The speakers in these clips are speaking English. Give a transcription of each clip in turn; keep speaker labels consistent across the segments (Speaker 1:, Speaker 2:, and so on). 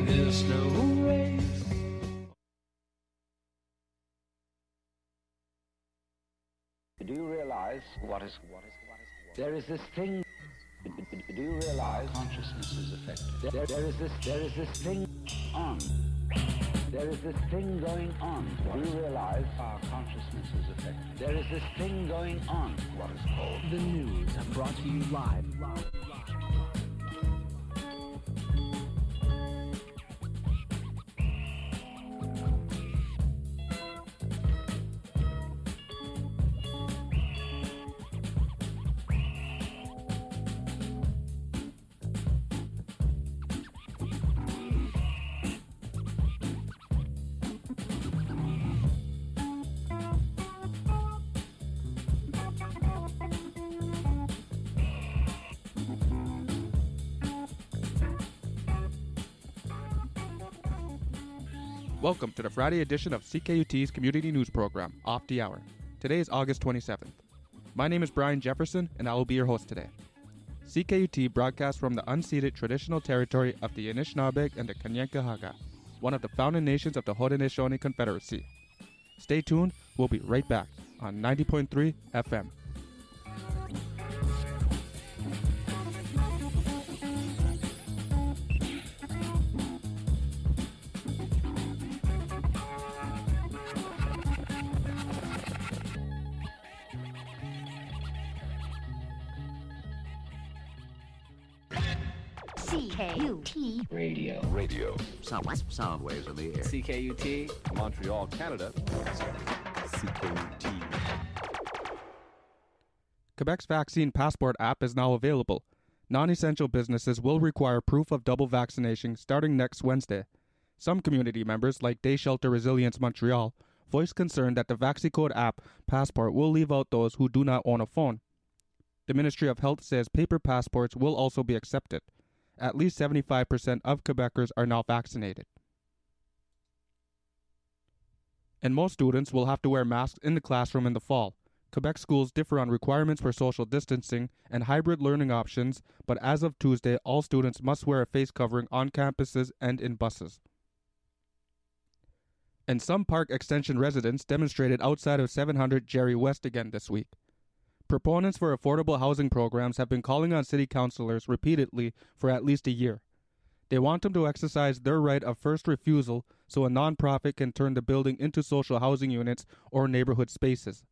Speaker 1: There's no race.
Speaker 2: Do you realize there is this thing? Do you realize
Speaker 1: Consciousness is affected.
Speaker 2: there is this thing on? There is this thing going on. Do you realize
Speaker 1: Our consciousness is affected.
Speaker 2: there is this thing going on?
Speaker 1: What is called
Speaker 3: The news brought to you live.
Speaker 4: Welcome to the Friday edition of CKUT's community news program, Off the Hour. Today is August 27th. My name is Brian Jefferson, and I will be your host today. CKUT broadcasts from the unceded traditional territory of the Anishinaabe and the Kanien'kehá:ka, one of the founding nations of the Haudenosaunee Confederacy. Stay tuned, we'll be right back on 90.3 FM.
Speaker 5: CKUT
Speaker 1: radio.
Speaker 6: Sound waves in the air.
Speaker 7: CKUT, Montreal, Canada.
Speaker 4: Quebec's vaccine passport app is now available. Non-essential businesses will require proof of double vaccination starting next Wednesday. Some community members, like Day Shelter Resilience Montreal, voiced concern that the VaxiCode app passport will leave out those who do not own a phone. The Ministry of Health says paper passports will also be accepted. At least 75% of Quebecers are now vaccinated. And most students will have to wear masks in the classroom in the fall. Quebec schools differ on requirements for social distancing and hybrid learning options, but as of Tuesday, all students must wear a face covering on campuses and in buses. And some park extension residents demonstrated outside of 700 Jerry West again this week. Proponents for affordable housing programs have been calling on city councilors repeatedly for at least a year. They want them to exercise their right of first refusal so a nonprofit can turn the building into social housing units or neighborhood spaces.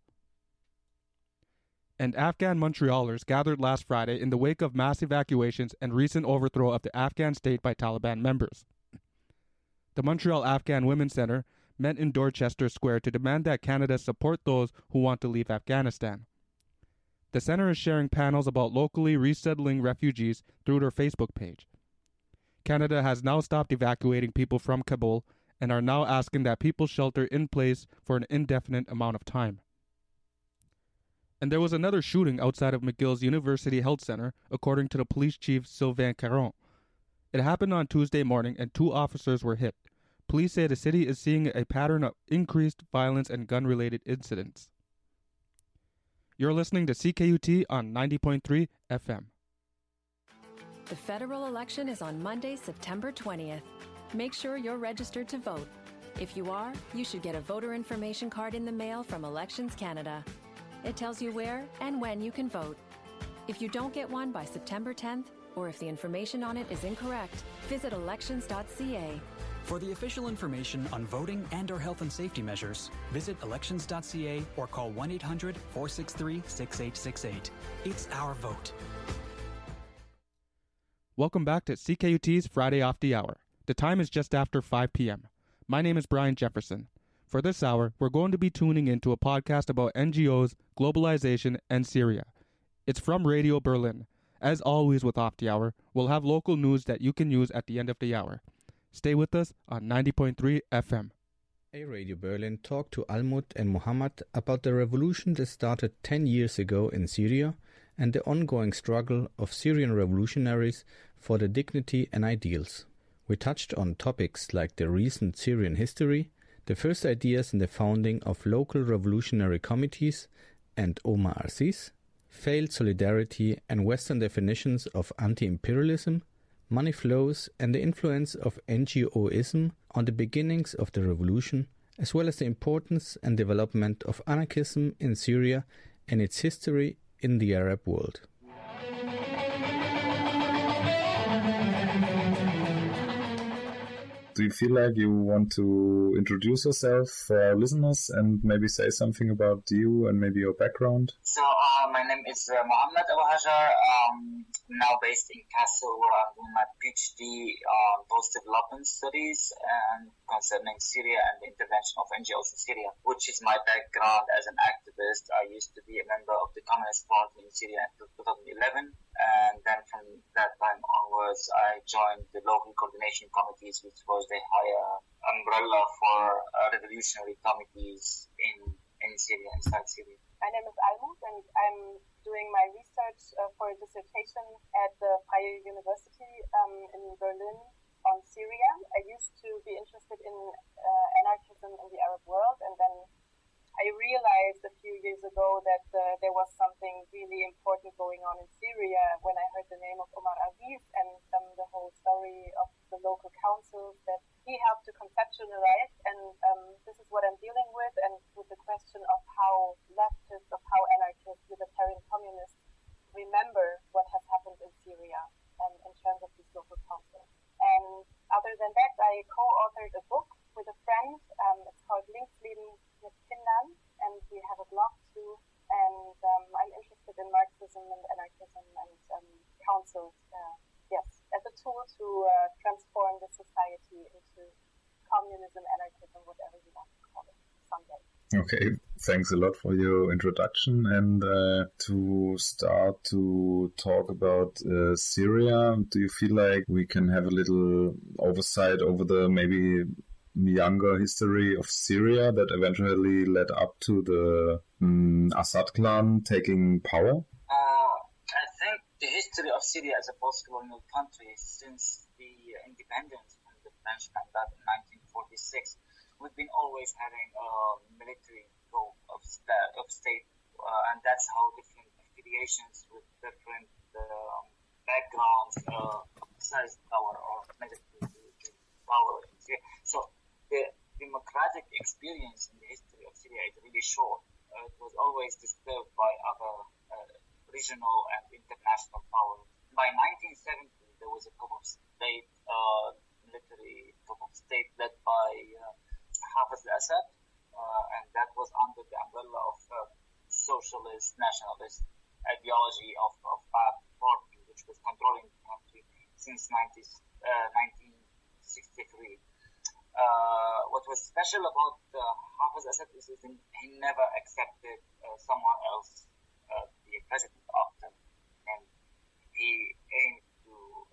Speaker 4: And Afghan Montrealers gathered last Friday in the wake of mass evacuations and recent overthrow of the Afghan state by Taliban members. The Montreal Afghan Women's Center met in Dorchester Square to demand that Canada support those who want to leave Afghanistan. The center is sharing panels about locally resettling refugees through their Facebook page. Canada has now stopped evacuating people from Kabul and are now asking that people shelter in place for an indefinite amount of time. And there was another shooting outside of McGill's University Health Center, according to the police chief Sylvain Caron. It happened on Tuesday morning and 2 officers were hit. Police say the city is seeing a pattern of increased violence and gun-related incidents. You're listening to CKUT on 90.3 FM.
Speaker 8: The federal election is on Monday, September 20th. Make sure you're registered to vote. If you are, you should get a voter information card in the mail from Elections Canada. It tells you where and when you can vote. If you don't get one by September 10th, or if the information on it is incorrect, visit elections.ca.
Speaker 9: For the official information on voting and/or health and safety measures, visit elections.ca or call 1-800-463-6868. It's our vote.
Speaker 4: Welcome back to CKUT's Friday Off the Hour. The time is just after 5 p.m. My name is Brian Jefferson. For this hour, we're going to be tuning into a podcast about NGOs, globalization, and Syria. It's from Radio Berlin. As always with Off the Hour, we'll have local news that you can use at the end of the hour. Stay with us on 90.3 FM.
Speaker 10: A Radio Berlin talked to Almut and Muhammad about the revolution that started 10 years ago in Syria and the ongoing struggle of Syrian revolutionaries for their dignity and ideals. We touched on topics like the recent Syrian history, the first ideas in the founding of local revolutionary committees and Omar Aziz, failed solidarity and Western definitions of anti-imperialism, money flows, and the influence of NGOism on the beginnings of the revolution, as well as the importance and development of anarchism in Syria and its history in the Arab world.
Speaker 5: Do you feel like you want to introduce yourself for our listeners and maybe say something about you and maybe your background?
Speaker 11: So my name is Mohammed Abu Hajar. Now based in Kassel, where I'm doing my PhD on post-development studies and concerning Syria and the intervention of NGOs in Syria, which is my background as an activist. I used to be a member of the Communist Party in Syria until 2011. And then from that time onwards, I joined the local coordination committees, which was the higher umbrella for revolutionary committees in Syria, inside Syria.
Speaker 12: My name is Almut, and I'm doing my research for a dissertation at the Freie University in Berlin on Syria. I used to be interested in anarchism in the Arab world, and then I realized a few years ago that there was something really important going on in Syria when I heard the name of Omar Aziz and the whole story of the local councils that he helped to conceptualize. And this is what I'm dealing with, and with the question of how leftists, of how anarchists, libertarian communists remember what has happened in Syria in terms of these local councils. And other than that, I co-authored a book with a friend. It's called Linksleben mit Kindern, and we have a blog too. And I'm interested in Marxism and anarchism and councils, as a tool to transform the society into communism, anarchism, whatever you want to call it, someday.
Speaker 5: Okay, thanks a lot for your introduction. And to start to talk about Syria, do you feel like we can have a little oversight over the maybe younger history of Syria that eventually led up to the Assad clan taking power?
Speaker 11: I think the history of Syria as a post-colonial country since the independence from the French back in 1946, we've been always having a military role of state, and that's how different affiliations with different backgrounds exercise power or military power in Syria. So the democratic experience in the history of Syria is really short. It was always disturbed by other regional and international powers. By 1970, there was a coup of state, military coup of state led by Hafez al-Assad, and that was under the umbrella of socialist, nationalist ideology of Ba'ath Party, which was controlling the country since 1963. What was special about Hafez al-Assad is that he never accepted someone else be a president after, and he aimed to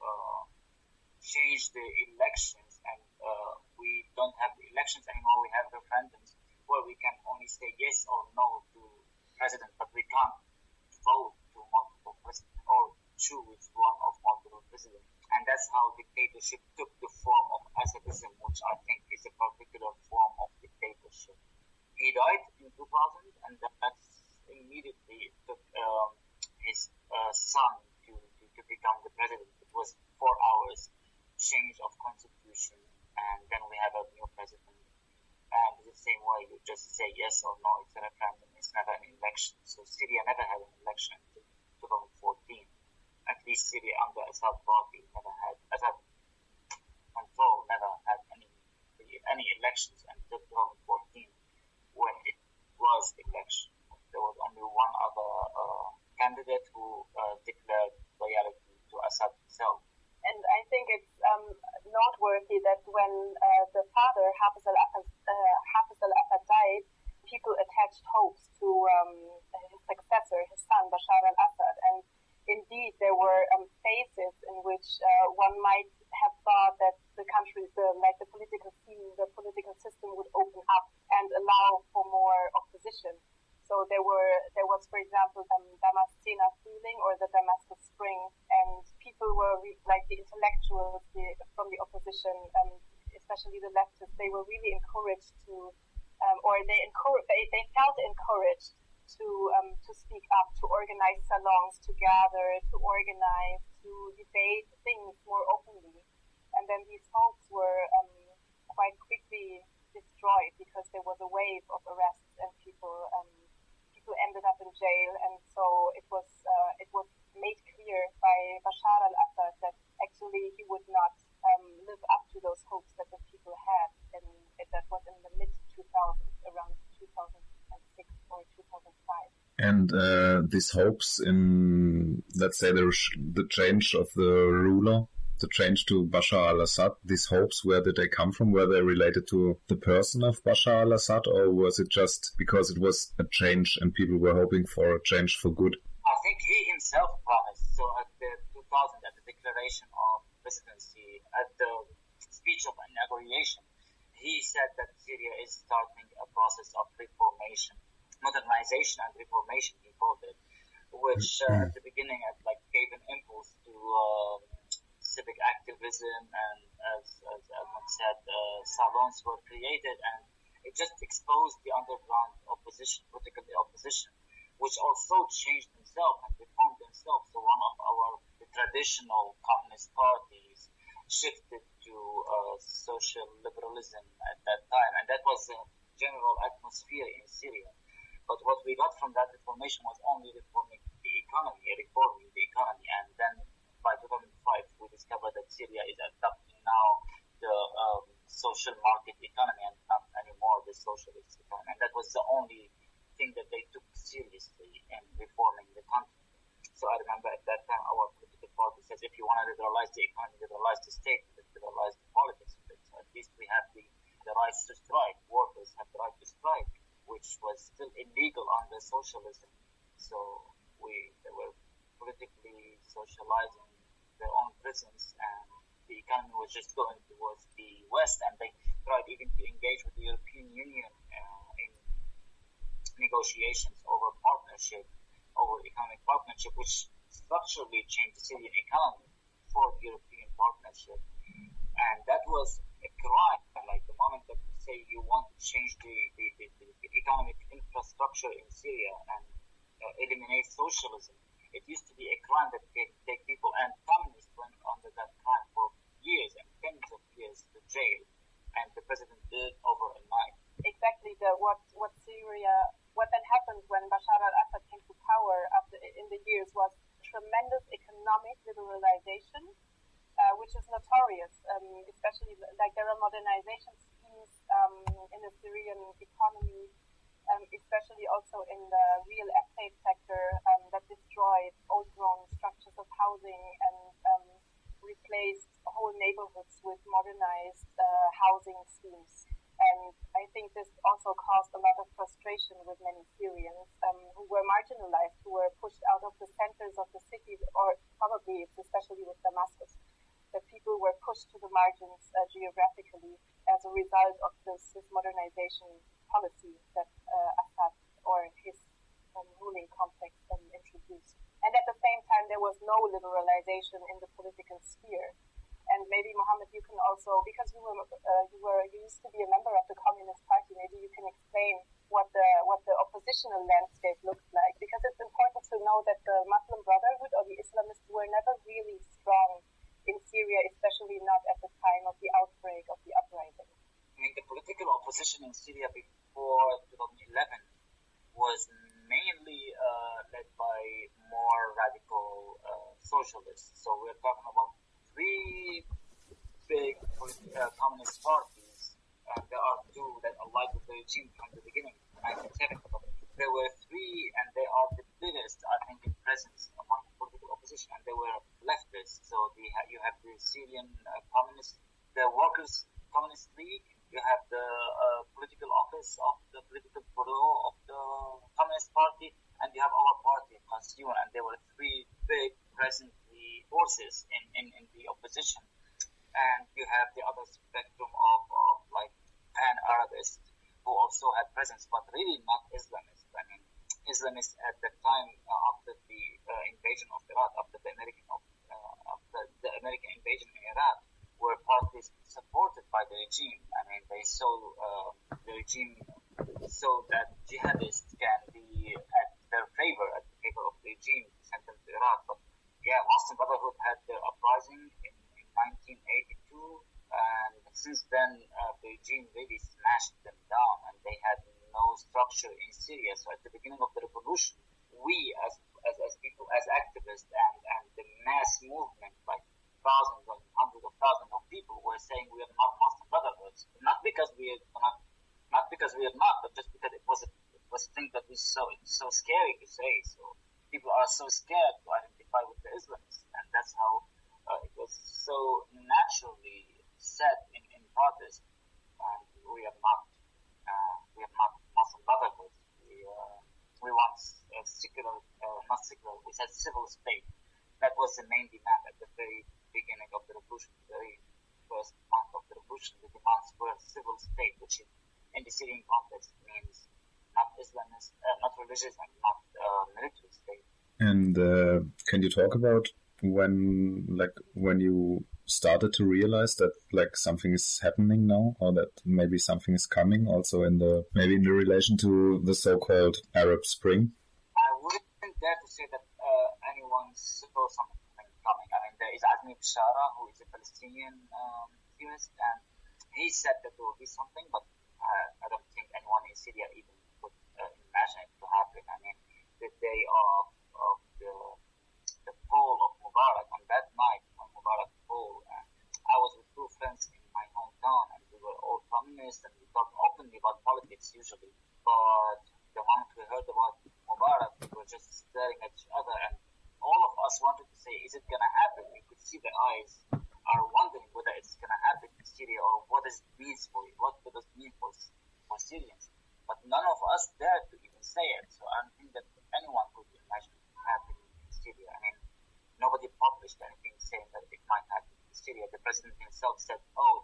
Speaker 11: change the elections, and we don't have the elections anymore. We have referendums where we can only say yes or no to president, but we can't vote to multiple presidents or choose one of multiple presidents. And that's how dictatorship took the form of Assadism, which I think is a particular form of dictatorship. He died in 2000, and that's immediately took his son to become the president. It was 4 hours change of constitution, and then we have a new president. And the same way, you just say yes or no. It's a referendum. It's never an election. So Syria never had an election until 2014. At least Syria under Assad Party never had, Assad control never had any elections until 2014, when it was election. There was only one other candidate who declared loyalty to Assad himself.
Speaker 12: And I think it's noteworthy that when the father, Hafez al-Assad, died, people attached hopes to his successor, his son, Bashar al-Assad. And indeed, there were phases in which one might have thought that the country, the political scene, the political system would open up and allow for more opposition. So there was, for example, Damascena feeling or the Damascus Spring, and people were like the intellectuals from the opposition, especially the leftists. They were really encouraged to, they felt encouraged to speak up, to organize salons, to gather, to organize, to debate things more openly wave of arrests, and people ended up in jail. And so it was made clear by Bashar al-Assad that actually he would not live up to those hopes that the people had, and that was in the mid-2000s, around 2006 or 2005.
Speaker 5: And these hopes in, let's say, the change of the ruler, the change to Bashar al-Assad, these hopes, where did they come from? Were they related to the person of Bashar al-Assad, or was it just because it was a change and people were hoping for a change for good?
Speaker 11: I think he himself promised. So at the 2000, at the declaration of presidency, at the speech of inauguration, he said that Syria is starting a process of reformation, modernization and reformation, he called it, which at the beginning gave an impulse to civic activism, and as Ahmed said, salons were created, and it just exposed the underground opposition, political opposition, which also changed themselves and reformed themselves. So one of the traditional communist parties shifted to social liberalism at that time, and that was the general atmosphere in Syria. But what we got from that reformation was only reforming the economy, and then by 2005 we discovered that Syria is adopting now the social market economy and not anymore the socialist economy, and that was the only thing that they took seriously in reforming the country. So I remember at that time our political party says, if you want to liberalize the economy, liberalize the state, liberalize the politics of it. So at least we have the right to strike. Workers have the right to strike, which was still illegal under socialism. So they were politically socializing their own prisons, and the economy was just going towards the West, and they tried even to engage with the European Union in negotiations over economic partnership, which structurally changed the Syrian economy for the European partnership. And that was a crime. Like the moment that you say you want to change the economic infrastructure in Syria and eliminate socialism, it used to be a crime that take people, and communists went under that crime for years and tens of years to jail, and the president did overnight.
Speaker 12: Exactly. What then happened when Bashar al-Assad came to power in the years was tremendous economic liberalization, which is notorious, especially there are modernization schemes in the Syrian economy, especially also in the real estate sector, that destroyed old-grown structures of housing and replaced whole neighborhoods with modernized housing schemes. And I think this also caused a lot of frustration with many Syrians who were marginalized, who were pushed out of the centers of the cities, or probably especially with Damascus, that people were pushed to the margins geographically as a result of this modernization policy that Assad or his ruling complex introduced. And at the same time, there was no liberalization in the political sphere. And maybe, Mohammed, you can also, because you used to be a member of the Communist Party, maybe you can explain what the oppositional landscape looks like, because it's important to know that the Muslim Brotherhood or the Islamists were never really strong in Syria, especially not at the time of the outbreak of the uprising.
Speaker 11: I mean, the political opposition in Syria before 2011 was mainly led by more radical socialists. So we're talking about three big communist parties, and there are two that allied with the regime from the beginning, 1970. There were three, and they are the biggest, I think, in presence among political opposition, and they were leftists. So you have the Syrian Communist, the Workers' Communist League, you have the political office of the political bureau of the Communist Party, and you have our party, Constituent, and there were three big presently forces in the opposition. And you have the other spectrum of like pan-Arabists who also had presence, but really not Islamists. I mean, Islamists at the time after the invasion of Iraq, after the American invasion in Iraq, were parties supported by the regime. I mean, they saw the regime so that jihadists can be at their favor, at the favor of the regime, sent them to Iraq. But yeah, Muslim Brotherhood had their uprising in 1982, and since then the regime really smashed them down, and they had structure in Syria. So at the beginning of the revolution, we as people, as activists, and the mass movement, like thousands and hundreds of thousands of people, were saying we are not Muslim Brotherhoods, not because we are not, but just because it was a thing that was so scary to say. So people are so scared to identify with the Islamists, and that's how it was so naturally said in protest. And we are not Muslim Brotherhood. We want a secular, not secular. We said civil state. That was the main demand at the very beginning of the revolution, the very first month of the revolution. The demands were a civil state, which in the Syrian context means not Islamist, not religious, and not military state.
Speaker 5: And can you talk about when you started to realize that something is happening now, or that maybe something is coming, also in relation to the so-called Arab Spring?
Speaker 11: I wouldn't dare to say that anyone saw something coming. I mean, there is Azmi Bishara, who is a Palestinian theorist, and he said that there will be something, but I don't think anyone in Syria even could imagine it to happen. I mean, the day of the fall of Mubarak, on that night when Mubarak fall, I was with two friends in my hometown, and we were all communists, and we talked openly about politics usually. But the moment we heard about Mubarak, we were just staring at each other, and all of us wanted to say, is it going to happen? You could see the eyes are wondering whether it's going to happen in Syria, or what does it mean for you, what does it mean for Syrians. But none of us dared to even say it, so I don't think that anyone could imagine it happening in Syria. I mean, nobody published anything saying that it might happen in Syria. The president himself said,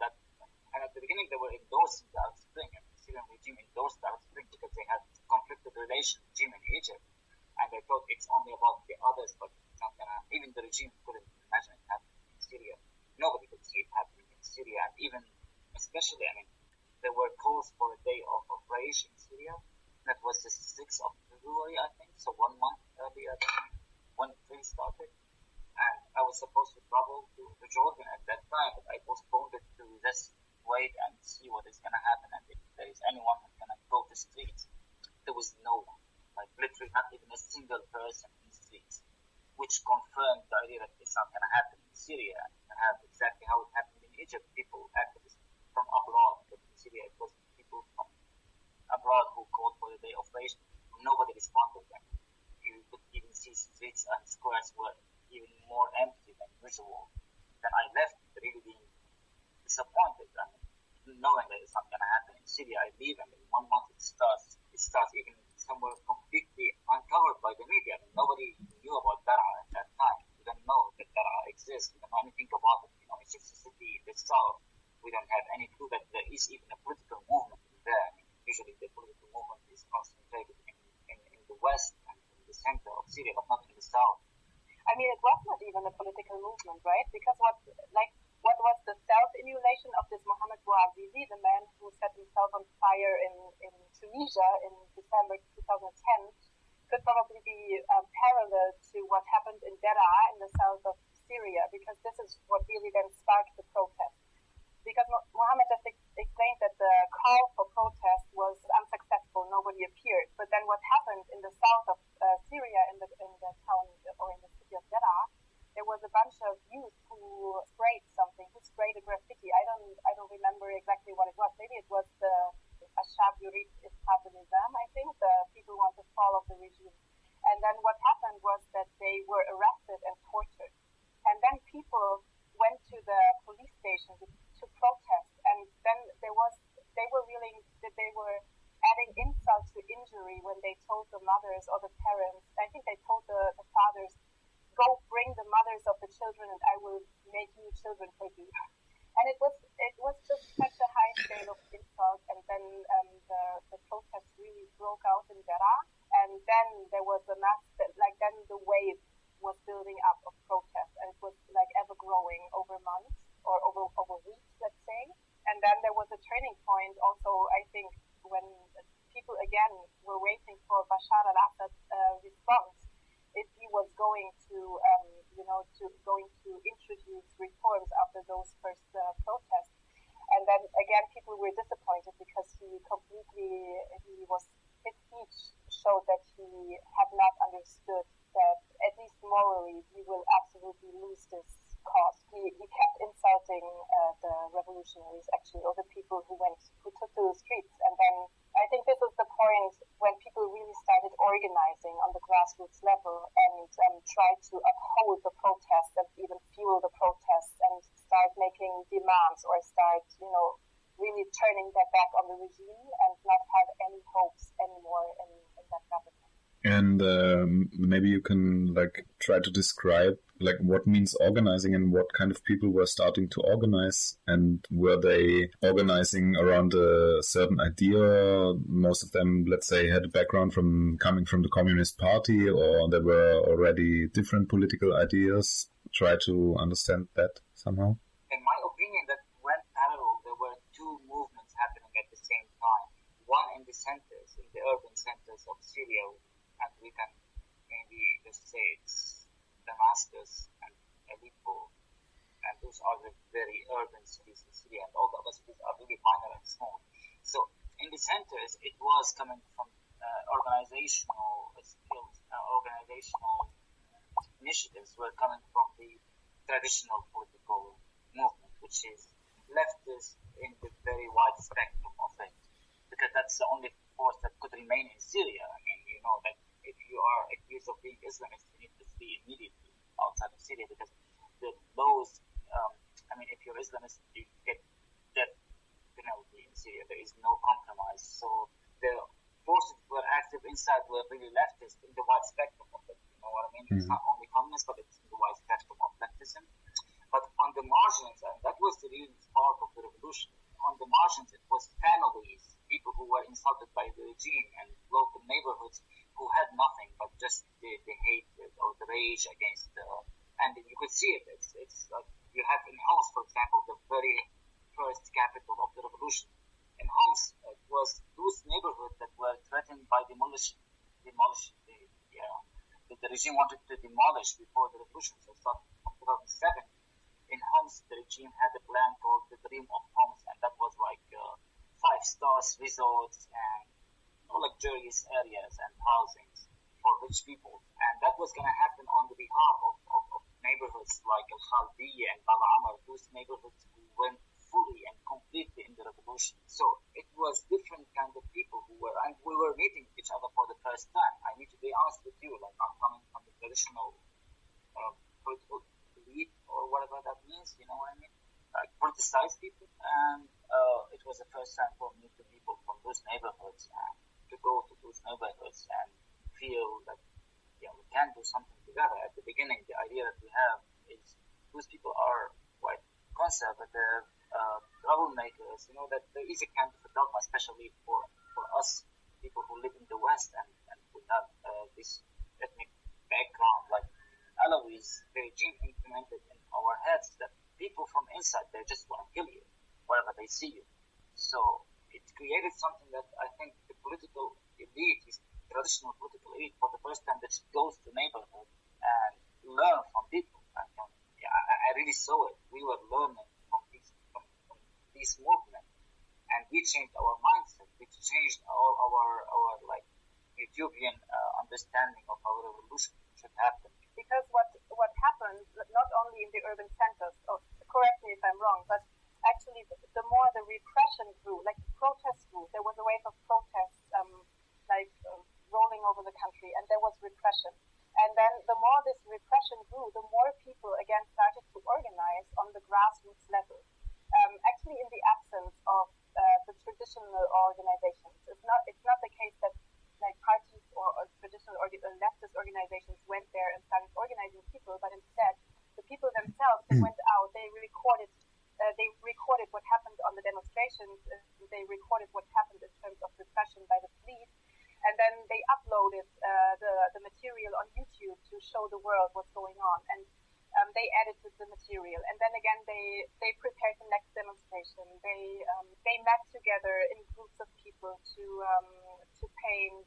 Speaker 11: and at the beginning they were endorsing the Arab Spring, and the Syrian regime endorsed the Arab Spring because they had conflicted relation regime in Egypt, and they thought it's only about the others, but it's not gonna, even the regime couldn't imagine it happening in Syria. Nobody could see it happening in Syria, and even, especially, I mean, there were calls for a day of Raish in Syria. That was the 6th of February, I think, so 1 month earlier than when it really started. And I was supposed to travel to Jordan at that time, but I postponed it to just wait and see what is going to happen, and if there is anyone who's going to go to the streets. There was no one, like literally not even a single person in the streets, which confirmed the idea that it's not going to happen in Syria. And have exactly how it happened in Egypt. People, activists from abroad, but in Syria it was people from abroad who called for the day of Raish. Nobody responded. And you could even see streets and squares were even more empty than usual. Then I left really being disappointed, and knowing that it's not going to happen in Syria. I leave, and in 1 month it starts even somewhere completely uncovered by the media. I mean, nobody knew about Daraa at that time. We don't know that Daraa exists. We don't know anything about it. It's just a city in the south. We don't have any clue that there is even a political movement there. I mean, usually the political movement is concentrated in the west and in the center of Syria, but not in the south.
Speaker 12: I mean, it was not even a political movement, right? Because what was the self-immolation of this Mohamed Bouazizi, the man who set himself on fire in Tunisia in December 2010, could probably be parallel to what happened in Daraa in the south of Syria, because this is what really then sparked the protest. Because Mohammed just explained that the call for protest was unsuccessful, nobody appeared. But then what happened in the south of Syria, in the town or in the city of Daraa, there was a bunch of youth who sprayed something, who sprayed a graffiti. I don't remember exactly what it was. Maybe it was the Ashab Yurid Isqat al-Nizam, I think, the people who want the fall of the regime. And then what happened was that they were arrested and tortured. And then people went to the police station to protest, and then they were adding insult to injury when they told the mothers or the parents. I think they told the fathers, "Go bring the mothers of the children, and I will make new children for you." And it was just such a high scale of insult. And then the protest really broke out in Daraa, and then there was a mass. Then the wave was building up of protest, and it was like ever growing over months or over weeks, let's say. And then there was a turning point also, I think, when people again were waiting for Bashar al-Assad's response, if he was going to introduce reforms after those first protests. And And then again, people were disappointed because his speech showed that he had not understood that, at least morally, he will absolutely lose this cause. He kept insulting the revolutionaries, actually, or the people who took to the streets. And then I think this is the point when people really started organizing on the grassroots level and tried to uphold the protests and even fuel the protests and start making demands or start, really turning their back on the regime and not have any hopes anymore in that government.
Speaker 5: And maybe you can try to describe what means organizing and what kind of people were starting to organize, and were they organizing around a certain idea? Most of them, let's say, had a background coming from the Communist Party, or there were already different political ideas. Try to understand that somehow.
Speaker 11: In my opinion, that went parallel. There were two movements happening at the same time. One in the centers, in the urban centers of Syria, and we can maybe just say it's Damascus and Aleppo, and those are the very urban cities in Syria, and all the other cities are really minor and small. So in the centers, it was coming from organizational skills, organizational initiatives were coming from the traditional political movement, which is leftist in the very wide spectrum of it, because that's the only force that could remain in Syria. I mean, you know that if you are accused of being Islamist, you need to flee immediately outside of Syria, because the laws, if you're Islamist, you get death penalty in Syria. There is no compromise. So the forces that were active inside were really leftist in the wide spectrum of it. You know what I mean? Mm-hmm. It's not only communist, but it's in the wide spectrum of leftism. But on the margins, and that was the real spark of the revolution, on the margins it was families, people who were insulted by the regime, and local neighborhoods who had nothing but just the hatred or the rage against and you could see it. It's like you have in Homs, for example, the very first capital of the revolution. In Homs, it was those neighborhoods that were threatened by demolition. The regime wanted to demolish before the revolution. So starting from 2007, in Homs, the regime had a plan called the Dream of Homs, and that was like 5-star resorts and luxurious areas and housings for rich people. And that was going to happen on the behalf of neighborhoods like Al-Khaldiya and Baba Amr, those neighborhoods who went fully and completely in the revolution. So it was different kind of people who were, and we were meeting each other for the first time. I need to be honest with you, like I'm coming from the traditional political elite or whatever that means, you know what I mean? Like politicized people. And it was the first time for me to people from those neighborhoods and to go to those neighborhoods and feel that we can do something together. At the beginning, the idea that we have is those people are quite conservative, troublemakers, that there is a kind of a dogma, especially for us, people who live in the West and who have this ethnic background, like Alawis, the regime implemented in our heads that people from inside, they just want to kill you wherever they see you. So it created something that I think the political elite, is traditional political elite, for the first time that goes to neighborhood and learn from people. I really saw it. We were learning from this movement, and we changed our mindset. We changed our like utopian understanding of how revolution should happen.
Speaker 12: Because what happened, not only in the urban centers, correct me if I'm wrong, but actually the more the repression grew, like the protests grew, there was a wave of protests rolling over the country, and there was repression. And then the more this repression grew, the more people again started to organize on the grassroots level. Actually, in the absence of the traditional organizations, it's not the case that like parties or traditional or leftist organizations went there and started organizing people, but instead the people themselves went out. They recorded what happened on the demonstrations. They recorded what happened in terms of repression by the police. And then they uploaded the material on YouTube to show the world what's going on. And they edited the material. And then again, they prepared the next demonstration. They met together in groups of people to paint,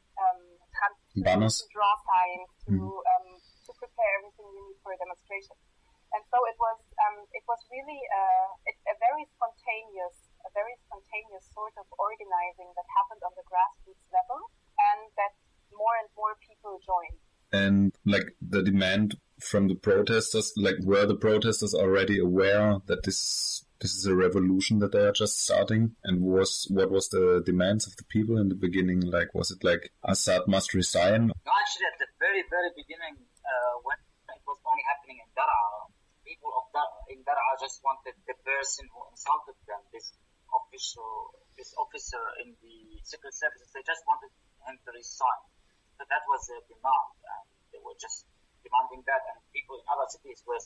Speaker 12: to draw signs, to prepare everything you need for a demonstration. And so it was really a very spontaneous sort of organizing that happened on the grassroots level, and that more and more people joined.
Speaker 5: And like the demand from the protesters, like were the protesters already aware that this is a revolution that they are just starting? And what was the demands of the people in the beginning? Like, was it like Assad must resign?
Speaker 11: No, actually, at the very, very beginning, when it was only happening in Daraa, people in Daraa just wanted the person who insulted them, this officer in the secret services, they just wanted him to resign. So that was a demand, and they were just demanding that, and people in other cities were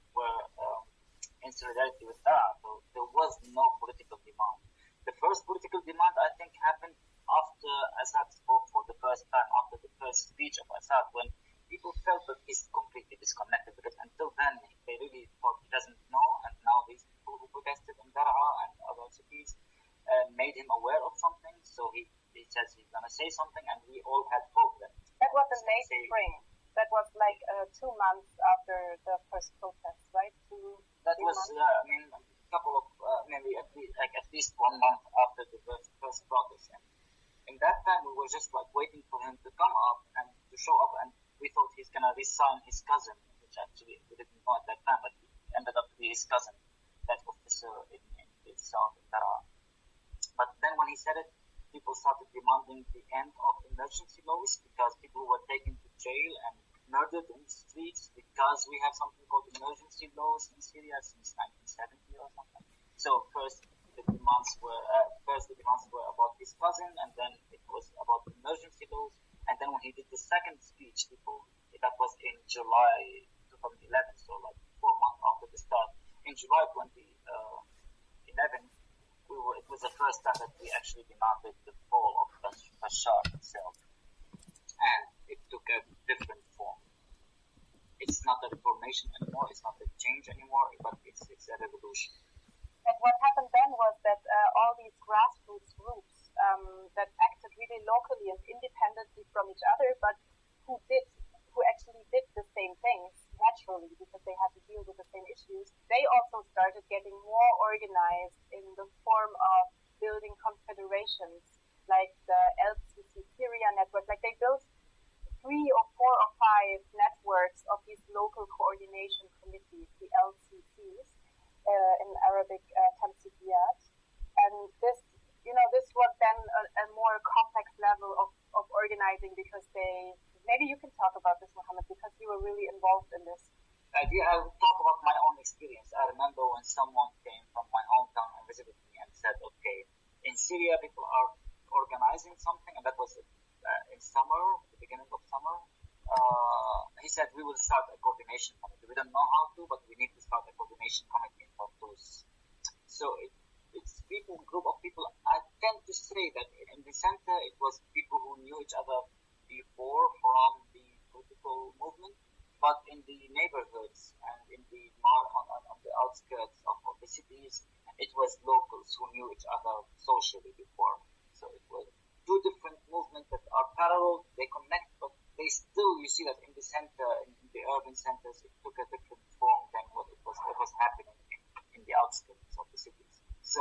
Speaker 11: in solidarity with Daraa. So there was no political demand. The first political demand, I think, happened after Assad spoke for the first time, after the first speech of Assad, when people felt that he's completely disconnected, because until then they really thought he doesn't know, and now these people who protested in Daraa and other cities made him aware of something, so he says he's going to say something, and we all had hope that
Speaker 12: was in late spring. That was like 2 months after the first protest, right?
Speaker 11: That was, a couple of, maybe at least 1 month after the first protest. And in that time, we were just like waiting for him to come up and to show up, and we thought he's going to resign his cousin, which actually we didn't know at that time, but he ended up to be his cousin, that officer in the south of Daraa. But then when he said it, people started demanding the end of emergency laws, because people were taken to jail and murdered in the streets because we have something called emergency laws in Syria since 1970 or something. So first the demands were about his cousin, and then it was about emergency laws, and then when he did the second speech, that was in July 2011, so like 4 months after the start. In July 2011, it was the first time that we actually demanded the fall of Bashar himself, and it took a different form. It's not a reformation anymore, it's not a change anymore, but it's a revolution.
Speaker 12: And what happened then was that all these grassroots groups that acted really locally and independently from each other, but who actually did the same things naturally because they had to deal with the same issues, they also started getting more organized in the form of building confederations like the LCC Syria network. Like they built 3 or 4 or 5 networks of these local coordination committees, the LCCs, in Arabic, Tamsifiyat. And this was then a more complex level of organizing, because maybe you can talk about this, Mohammed, because you were really involved in this.
Speaker 11: I'll talk about my own experience. I remember when someone came from my hometown and visited me and said, okay, in Syria people are organizing something, and that was in summer, the beginning of summer. He said, we will start a coordination committee. We don't know how to, but we need to start a coordination committee in Tartus. So it's people, group of people. I tend to say that in the center, it was people who knew each other before from the political movement, but in the neighborhoods and in the on the outskirts of the cities, it was locals who knew each other socially before. So it was 2 different movements that are parallel, they connect, but they still, you see that in the center, in the urban centers, it took a different form than what was happening in the outskirts of the cities. So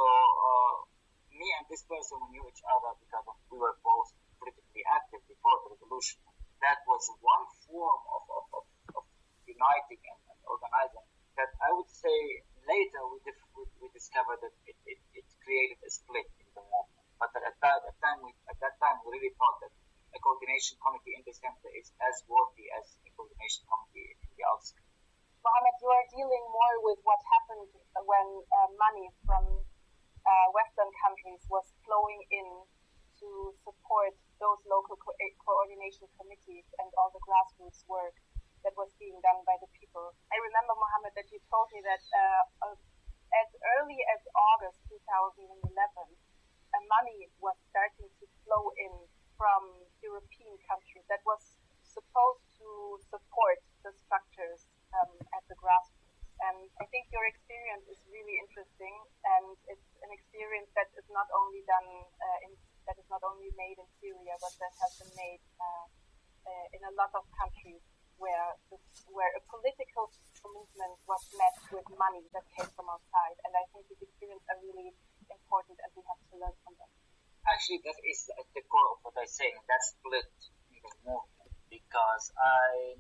Speaker 11: me and this person, we knew each other because we were both politically active before the revolution. That was one form of uniting and organizing. That I would say later we discovered that it created a split in the movement. But at that time we really thought that a coordination committee in the center is as worthy as a coordination committee in the outskirts.
Speaker 12: Mohammed, you are dealing more with what happened when money from Western countries was flowing in to support those local coordination committees and all the grassroots work that was being done by the people. I remember, Mohammed, that you told me that as early as August 2011, money was starting to flow in from European countries that was supposed to support the structures at the grassroots. And I think your experience is really interesting, and it's an experience that is not only made in Syria, but that has been made in a lot of countries where a political movement was met with money that came from outside. And I think these experiences are really important important and we have to learn from them.
Speaker 11: Actually, that is at the core of what I say, and that's split in the movement, because I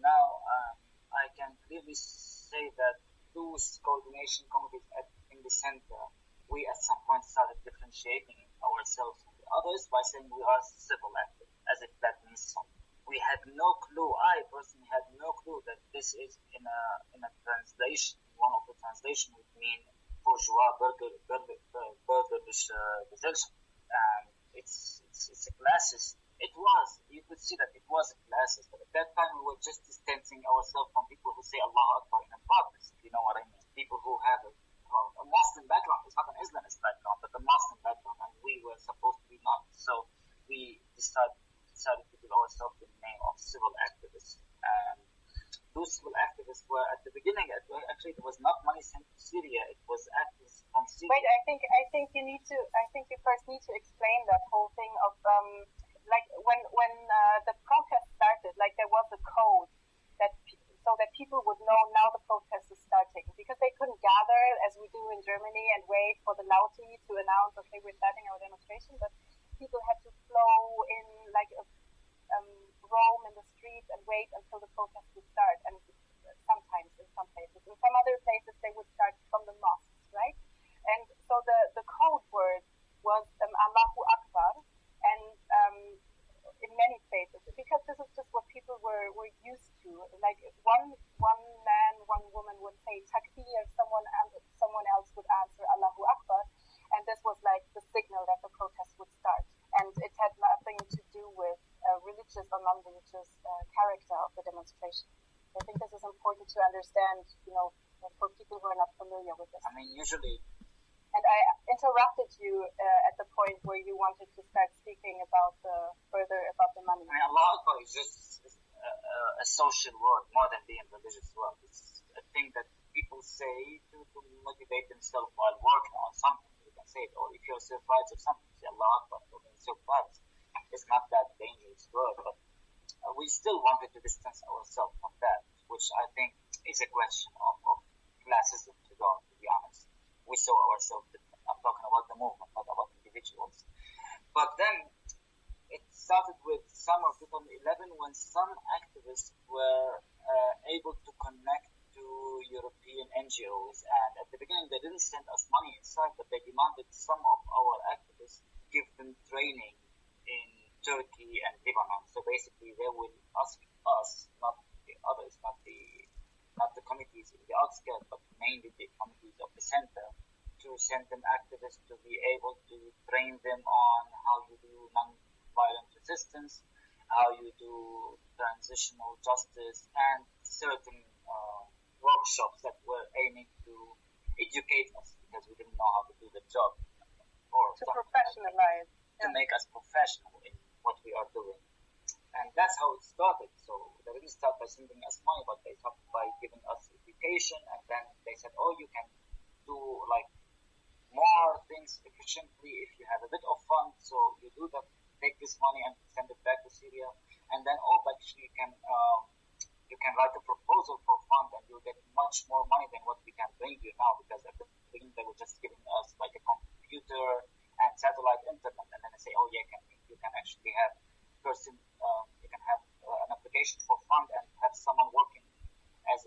Speaker 11: can clearly say that those coordination committees in the center, we at some point started differentiating ourselves from the others by saying we are civil activists, as if that means something. We had no clue, I personally had no clue that this is in a translation. One of the translation would mean bourgeois bürgerliche Gesellschaft. And it's a classist. You could see that it was a classist, but at that time we were just distancing ourselves from people who say Allah Akbar in apartments, if you know what I mean. People who have a Muslim background. It's not an Islamist background, but a Muslim background, and we were supposed to be not. So we decided to give ourselves the name of civil activists. And those civil activists were at the beginning, actually there was not money sent to Syria, it was activists from Syria.
Speaker 12: Wait, I think you first need to explain that whole thing of like when the protest started, like there was a code so that people would know now the protest is starting, because they couldn't gather as we do in Germany and wait for the Lauti to announce, okay, we're starting our demonstration, but people had to flow in like roam in the streets and wait until the protest would start, and sometimes in some places. In some other places they would start from the mosques, right? And so the code word was Allahu Akbar, and in many places, because this is just what people were used to. Like one man, one woman would say Takbir, someone else would answer Allahu Akbar, and this was like the signal that the protest would start. And it had nothing to do with religious or non-religious character of the demonstration. I think this is important to understand, for people who are not familiar with this.
Speaker 11: I mean, usually.
Speaker 12: And I interrupted you at the point where you wanted to start speaking further about the money.
Speaker 11: I mean, Allah Akbar is just a social word more than being a religious word. It's a thing that people say to motivate themselves while working on something. You can say it, or if you're surprised of something, say Allah Akbar, or being surprised. It's not that dangerous word, but we still wanted to distance ourselves from that, which I think is a question of classism, to be honest. We saw ourselves different. I'm talking about the movement, not about individuals. But then it started with summer 2011 when some activists were able to connect to European NGOs. And at the beginning, they didn't send us money inside, but they demanded some of our activists give them training in Turkey and Lebanon. So basically, they will ask us, not the others, not the committees in the outskirts, but mainly the committees of the center, to send them activists to be able to train them on how you do non-violent resistance, how you do transitional justice, and certain workshops that were aiming to educate us, because we didn't know how to do the job. Or
Speaker 12: to professionalize.
Speaker 11: To make us professional in what we are doing. And that's how it started. So they didn't start by sending us money, but they started by giving us education, and then they said, oh, you can do like more things efficiently if you have a bit of funds. So you do that, take this money and send it back to Syria, and then but you can write a proposal for fund, and you'll get much more money than what we can bring you now, because at the beginning they were just giving us like a computer and satellite internet, and then they say, oh yeah, you can actually have you can have an application for fund and have someone working as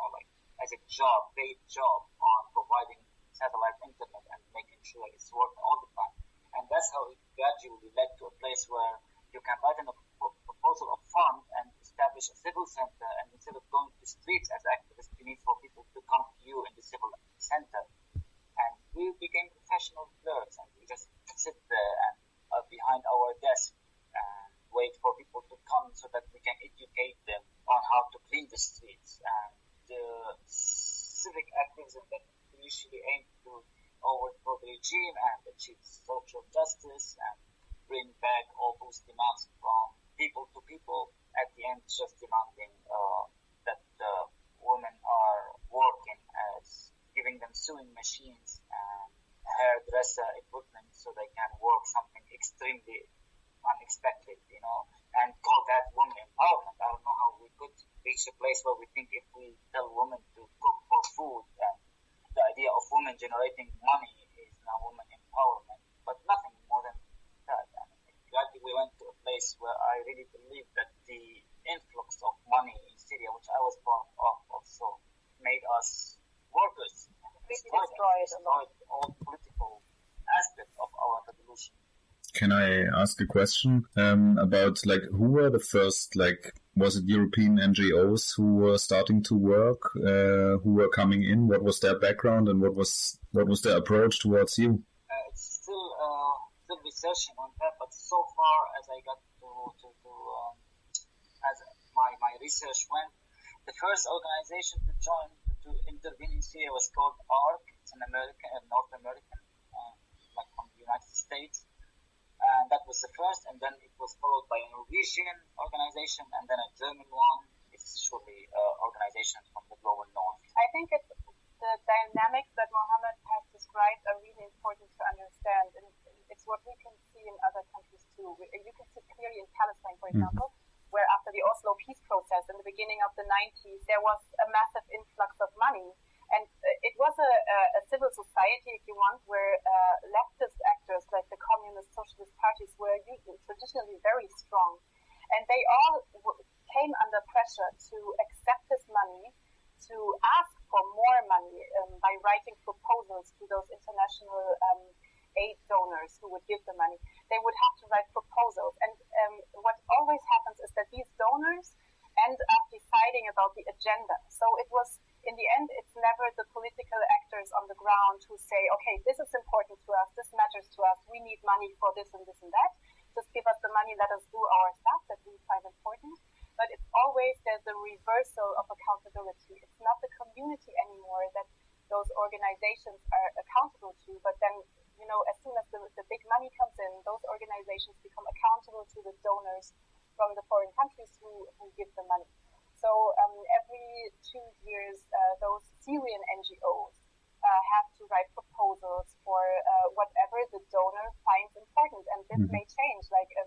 Speaker 11: a job, paid job, on providing satellite internet and making sure it's working all the time. And that's how it gradually led to a place where you can write a proposal of fund and establish a civil center, and instead of going to the streets as activists, you need for people to come to you in the civil center. And we became professional clerks, and we just sit there and behind our desk and wait for people to come so that we can educate them on how to clean the streets. And the civic activism that initially aimed to overthrow the regime and achieve social justice and bring back all those demands from people to people, at the end just demanding that women are working as giving them sewing machines and hairdresser equipment so they can work something extremely unexpected, and call that women empowerment. I don't know how we could reach a place where we think if we tell women to cook for food, and the idea of women generating money is now women empowerment. place where I really believe that the influx of money in Syria, which I was part of also, made us workers. Destroyed all political aspects of our revolution.
Speaker 5: Can I ask a question about who were the first, was it European NGOs who were starting to work, who were coming in? What was their background and what was their approach towards you?
Speaker 11: It's still researching on that, but so far as I got as my research went, the first organization to intervene in Syria was called ARC. It's an North American, from the United States. And that was the first, and then it was followed by a Norwegian organization, and then a German one. It's surely organizations from the global north.
Speaker 12: I think the dynamics that Mohammed has described are really important to understand, and it's what we can see in other countries too. You can see clearly in Palestine, for example, where after the Oslo peace process in the beginning of the 90s, there was a massive influx of money. And it was a civil society, if you want, where leftist actors like the communist socialist parties were traditionally very strong. And they all came under pressure to accept this money, to ask for more money by writing proposals to those international aid donors who would give the money. They would have to write proposals. And what always happens is that these donors end up deciding about the agenda. So it was, in the end, it's never the political actors on the ground who say, okay, this is important to us, this matters to us, we need money for this and this and that. Just give us the money, let us do our stuff that we find important. But it's always, there's a reversal of accountability. It's not the community anymore that those organizations are accountable to, but then, as soon as the big money comes in, those organizations become accountable to the donors from the foreign countries who give the money. So every 2 years, those Syrian NGOs have to write proposals for whatever the donor finds important, and this may change.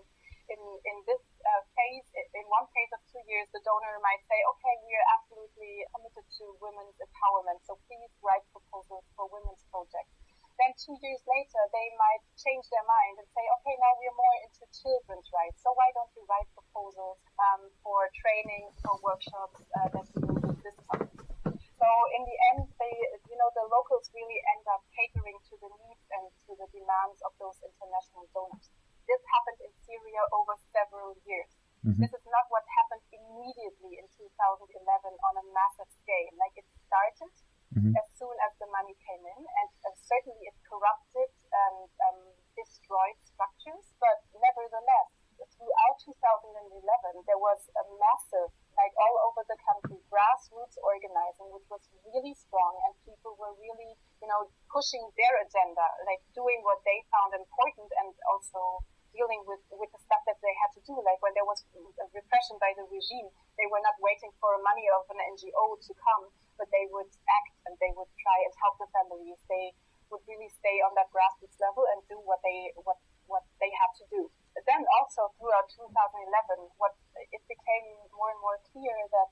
Speaker 12: In this phase, in one phase of 2 years, the donor might say, okay, we are absolutely committed to women's empowerment, so please write proposals for women's projects. Then 2 years later, they might change their mind and say, okay, now we're more into children's rights, so why don't we write proposals for training, for workshops that deal with this topic? So in the end, the locals really end up catering to the needs and to the demands of those international donors. This happened in Syria over several years. This is not what happened immediately in 2011 on a massive scale. It started as soon as the money came in, and certainly it corrupted and destroyed structures. But nevertheless, throughout 2011, there was a massive, all over the country, grassroots organizing, which was really strong, and people were really, pushing their agenda, doing what they found important, and also dealing with the stuff that they had to do. When there was repression by the regime, they were not waiting for money of an NGO to come, but they would act and they would try and help the families. They would really stay on that grassroots level and do what they had to do. But then also throughout 2011, it became more and more clear that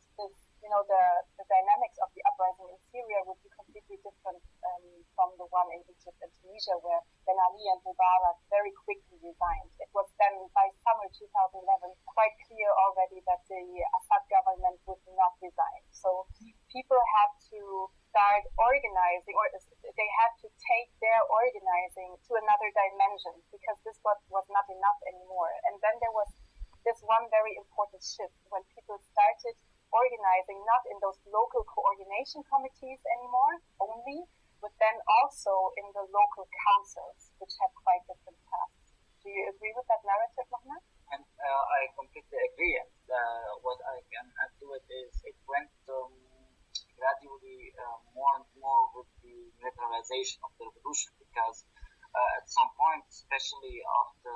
Speaker 12: the dynamics of the uprising in Syria would be completely different from the one in Egypt and Tunisia, where Ben Ali and Mubarak very quickly resigned. It was then by summer 2011 quite clear already that the Assad government would not resign. So people had to start organizing, or they had to take their organizing to another dimension, because this was not enough anymore. And then there was this one very important shift when people started organizing not in those local coordination committees anymore only, but then also in the local councils, which had quite different tasks. Do you agree with that narrative, Mohammed?
Speaker 11: And I completely agree. And what I can add to it is it went gradually more and more with the militarization of the revolution, because at some point, especially after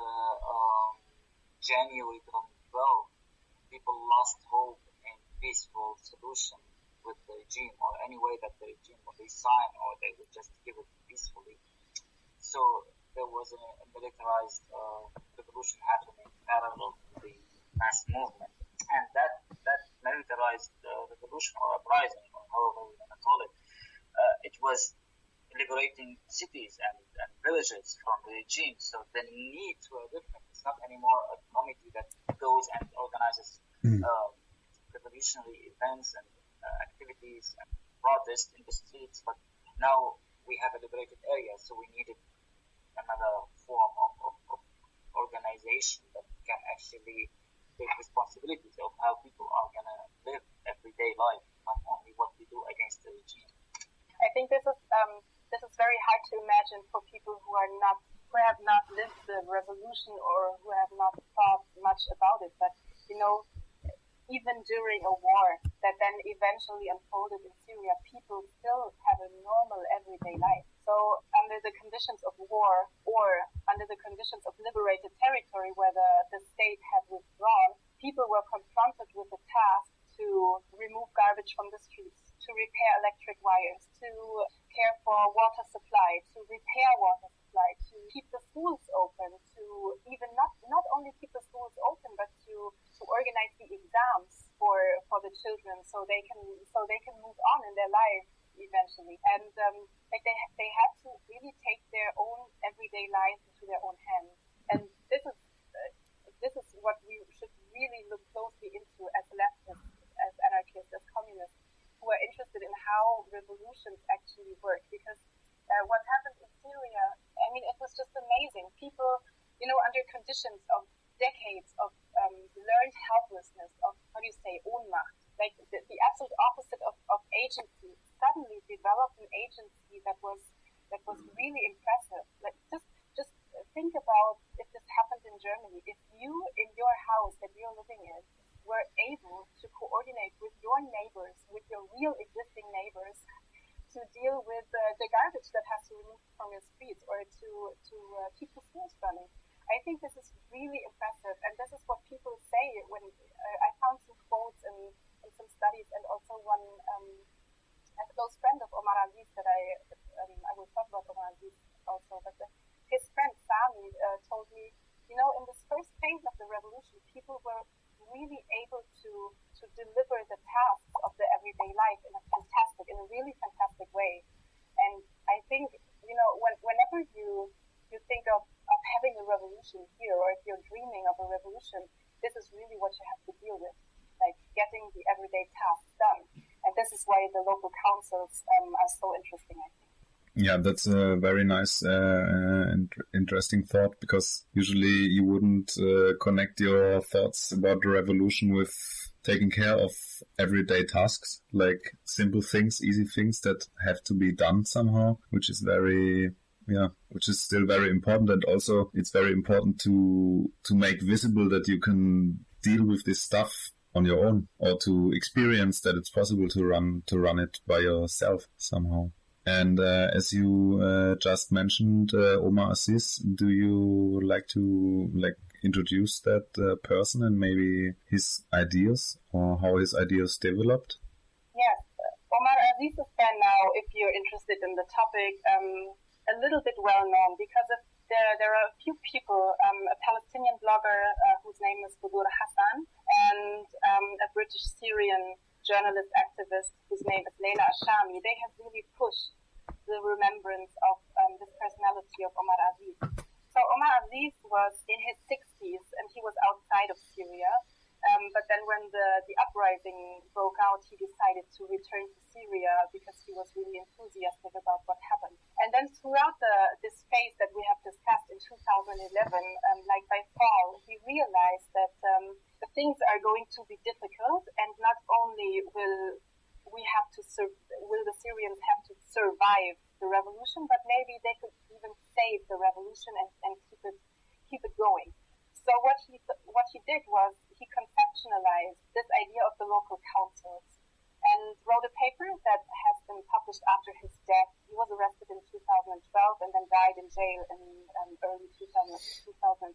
Speaker 11: January 2012, people lost hope in peaceful solution with the regime, or any way that the regime would resign, or they would just give it peacefully. So there was a militarized revolution happening parallel to the mass movement. And that militarized revolution, or uprising, or however we want to call it, it was liberating cities and villages from the regime. So the needs were different. It's not anymore a committee that goes and organizes revolutionary events and activities and protests in the streets, but now we have a liberated area, so we needed another form of organization that can actually take responsibilities of how people are going to live everyday life, not only what we do against the regime.
Speaker 12: I think this is very hard to imagine for people who have not lived the revolution or who have not thought much about it. But even during a war that then eventually unfolded in Syria, people still have a normal everyday life. So under the conditions of war or under the conditions of liberated territory where the state had withdrawn, people were confronted with the task to remove garbage from the streets, to repair electric wires, to care for water supply, to repair water supply, to keep the schools open, to even not only keep the schools open, but to organize the exams for the children so they can move on in their lives eventually. And they had to really take their own everyday lives into their own hands. And this is what we should really look closely into as leftists, as anarchists, as communists, who are interested in how revolutions actually work. Because what happened in Syria, I mean, it was just amazing. People, under conditions of decades of learned helplessness, of, Ohnmacht, like the absolute opposite of agency, suddenly developed an agency that was really impressive. Like just think about if this happened in Germany. If you, in your house that you're living in, were able to coordinate with your neighbors, with your real existing neighbors, to deal with the garbage that has to be removed from your streets or to keep the schools running. I think this is really impressive, and this is what people say when I found some quotes in some studies, and also one a close friend of Omar Aziz that I will talk about Omar Aziz also, but his friend Sami told me, in this first phase of the revolution, people were really able to deliver the tasks of the everyday life in a really fantastic way. And I think, whenever you think of having a revolution here, or if you're dreaming of a revolution, this is really what you have to deal with, like getting the everyday tasks done. And this is why the local councils are so interesting, I think.
Speaker 5: Yeah, that's a very nice and interesting thought, because usually you wouldn't connect your thoughts about the revolution with taking care of everyday tasks, like simple things, easy things that have to be done somehow, which is still very important. And also it's very important to make visible that you can deal with this stuff on your own, or to experience that it's possible to run it by yourself somehow. And as you just mentioned, Omar Aziz, do you like to introduce that person and maybe his ideas, or how his ideas developed?
Speaker 12: Yes, Omar Aziz is there now, if you're interested in the topic, a little bit well known, because there are a few people, a Palestinian blogger whose name is Budur Hassan, and a British Syrian journalist activist whose name is Leila Ashami. They have really pushed the remembrance of this personality of Omar Aziz. So Omar Aziz was in his 60s, and he was outside of Syria. But then when the uprising broke out, he decided to return to Syria because he was really enthusiastic about what happened. And then throughout this phase that we have discussed in 2011, like by fall, he realized that the things are going to be difficult, and not only will the Syrians have to survive the revolution, but maybe they could even save the revolution and keep it going. So what he did was he conceptualized this idea of the local councils and wrote a paper that has been published after his death. He was arrested in 2012 and then died in jail in early 2013.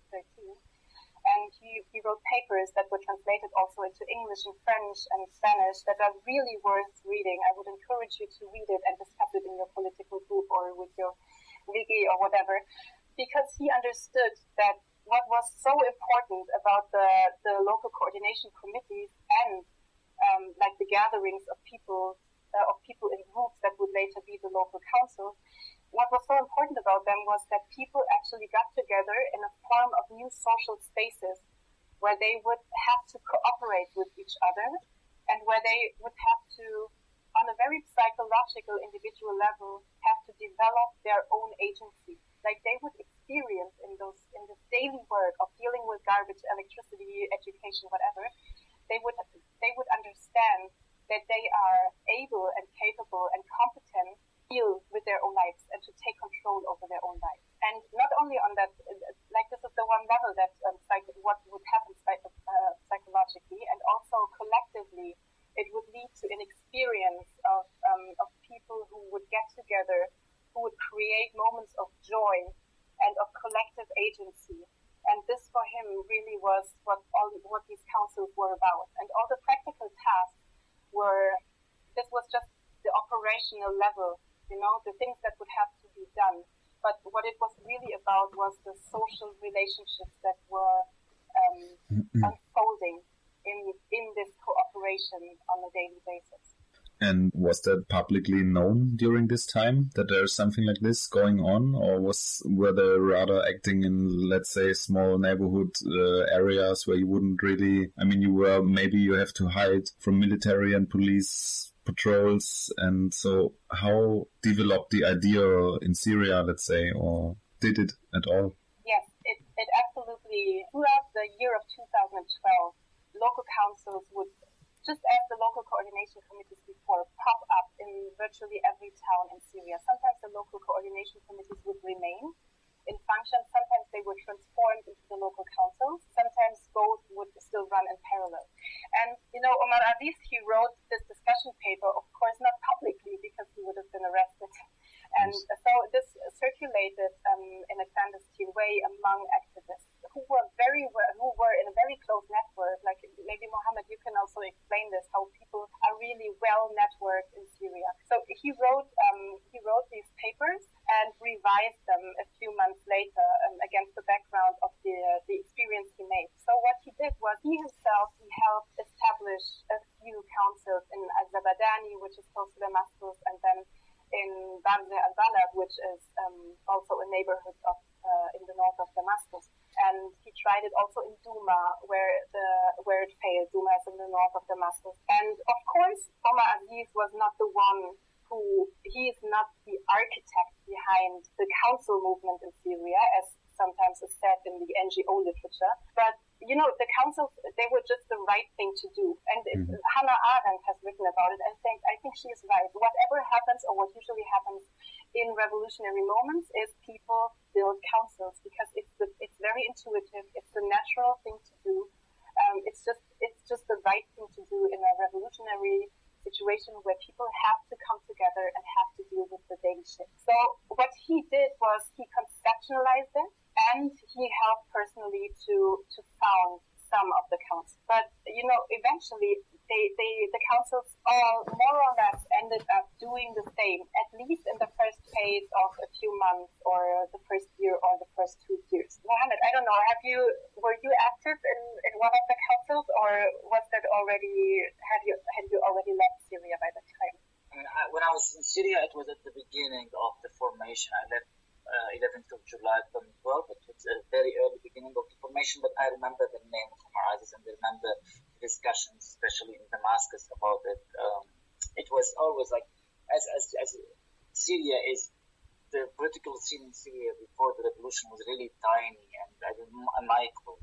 Speaker 12: And he wrote papers that were translated also into English and French and Spanish that are really worth reading. I would encourage you to read it and discuss it in your political group or with your wiki or whatever, because he understood that what was so important about the local coordination committees and like the gatherings of people in groups that would later be the local councils, what was so important about them was that people actually got together in a form of new social spaces where they would have to cooperate with each other and where they would have to, on a very psychological, individual level, have to develop their own agency. Like they would experience in this daily work of dealing with garbage, electricity, education, whatever, they would understand that they are able and capable and competent to deal with their own lives and to take control over their own lives. And not only on that, like this is the one level that what would happen psychologically, and also collectively, it would lead to an experience of people who would get together, who would create moments of joy and of collective agency. And this for him really was what these councils were about. And all the practical tasks this was just the operational level, the things that would have to be done. But what it was really about was the social relationships that were unfolding in this cooperation on a daily basis.
Speaker 5: And was that publicly known during this time, that there's something like this going on, or were they rather acting in, let's say, small neighborhood areas where you wouldn't really, you have to hide from military and police patrols, and so how developed the idea in Syria, let's say, or did it at all?
Speaker 12: Yes, it absolutely, throughout the year of 2012, local councils would, just as the local coordination committees before, pop up in virtually every town in Syria. Sometimes the local coordination committees would remain in function. Sometimes they were transformed into the local councils. Sometimes both would still run in parallel. And, Omar Aziz, he wrote this discussion paper, of course, not publicly because he would have been arrested. And so this circulated in a clandestine way among activists who were in a very close network. Like maybe Mohammed, you can also explain this, how people are really well networked in Syria. So he wrote these papers and revised them a few months later against the background of the experience he made. So what he did was he helped establish a few councils in Azabadani, which is close to Damascus, and then in Barze al-Balad, which is also a neighborhood in the north of Damascus. And he tried it also in Douma, where it failed. Douma is in the north of Damascus. And of course, Omar Aziz was not the one he is not the architect behind the council movement in Syria, as sometimes is said in the NGO literature. But, the councils, they were just the right thing to do. And Hannah Arendt has written about it, and I think she is right. Whatever happens, or what usually happens in revolutionary moments, is people build councils because it's very intuitive. It's the natural thing to do. It's just the right thing to do in a revolutionary situation where people have to come together and have to deal with the daily shit. So what he did was he conceptualized it, and he helped personally to found some of the councils. But, eventually the councils all more or less ended up doing the same, at least in the first phase of a few months or the first year or the first 2 years. Mohammed, I don't know, were you active in one of the councils, or was that already, had you already left Syria by that time?
Speaker 11: When I was in Syria, it was at the beginning of the formation. I left 11th of July 2012. It was a very early beginning of the formation, but I remember the name of Omar Aziz, and I remember discussions, especially in Damascus, about it. It was always like, as Syria is, the political scene in Syria before the revolution was really tiny and a micro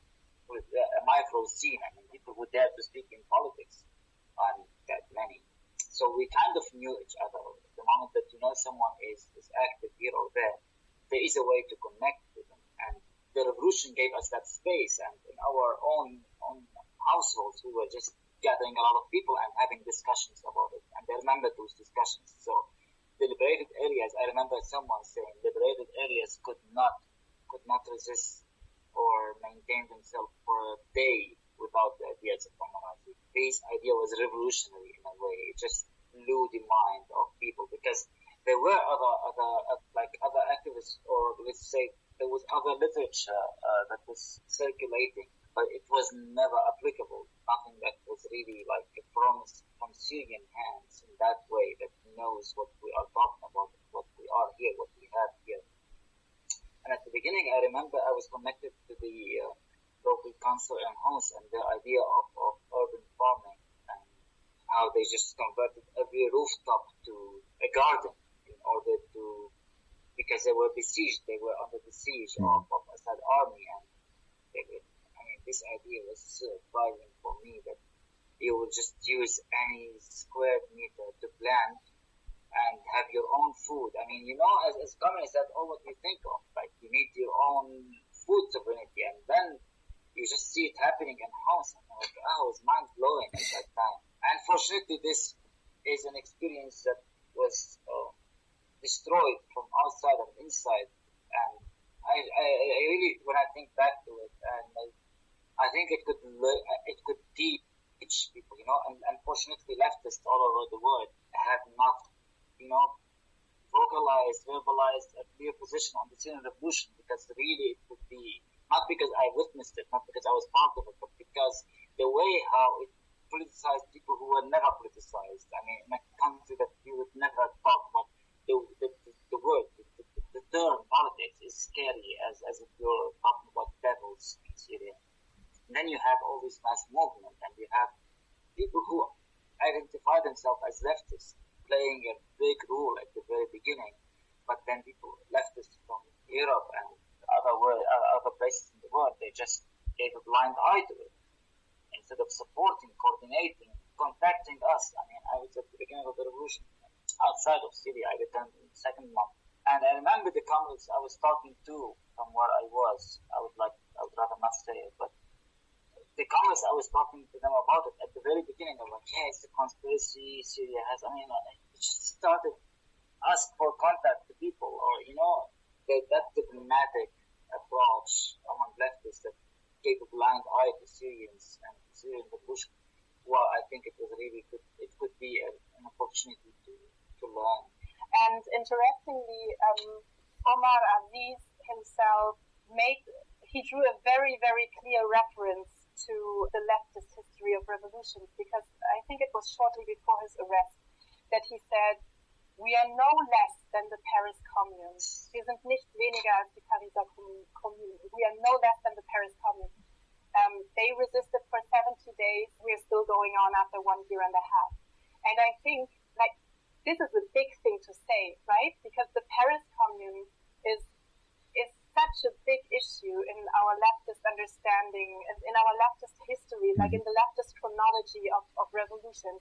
Speaker 11: scene. I mean, people who dared to speak in politics aren't that many. So we kind of knew each other. The moment that someone is active here or there is a way to connect with them. And the revolution gave us that space. And in our own households, we were just gathering a lot of people and having discussions about it. And I remember those discussions. So the liberated areas, I remember someone saying liberated areas could not resist or maintain themselves for a day without the ideas of Omar Aziz. This idea was revolutionary in a way. It just blew the mind of people, because there were other activists, or let's say there was other literature that was circulating, but it was never applicable. Nothing that was really like a promise from Syrian hands in that way that knows what we are talking about, what we are here, what we have here. And at the beginning, I remember I was connected to the local council in Homs and the idea of urban farming and how they just converted every rooftop to a garden in order to, because they were besieged, they were under the siege of Assad army, and this idea was surprising for me that you will just use any square meter to plant and have your own food. I mean, as communists, that's all what we think of. Like, you need your own food sovereignty, and then you just see it happening in Homs. And it was mind-blowing at that time. Unfortunately, this is an experience that was destroyed from outside and inside. And I really, when I think back to it, and I think it could teach people, and unfortunately leftists all over the world have not verbalized a clear position on the Syrian revolution, because really it would be, not because I witnessed it, not because I was part of it, but because the way how it politicized people who were never politicized. I mean, in a country that you would never talk about, the word, the term politics is scary as if you're talking about devils in Syria. And then you have all this mass movement, and you have people who identify themselves as leftists playing a big role at the very beginning, but then people, leftists from Europe and other places in the world, they just gave a blind eye to it. Instead of supporting, coordinating, contacting us. I mean, I was at the beginning of the revolution outside of Syria. I returned in the second month. And I remember the comrades I was talking to from where I was. I would rather not say it, but the comrades I was talking to them about it at the very beginning, I'm like, yeah, it's a conspiracy Syria has. I mean, it just started ask for contact to people, or, that diplomatic approach among leftists that gave a blind eye to Syrians and the Syrian revolution. Well, I think it was really good. It could be an opportunity to learn.
Speaker 12: And interestingly, Omar Aziz himself drew a very, very clear reference to the leftist history of revolutions, because I think it was shortly before his arrest that he said, "We are no less than the Paris Commune. Wir sind nicht weniger als die Pariser Commune. We are no less than the Paris Commune." They resisted for 70 days. We're still going on after 1 year and a half. And I think, this is a big thing to say, right? Because the Paris Commune is such a big issue in our leftist understanding, in our leftist history, in the leftist chronology of revolutions.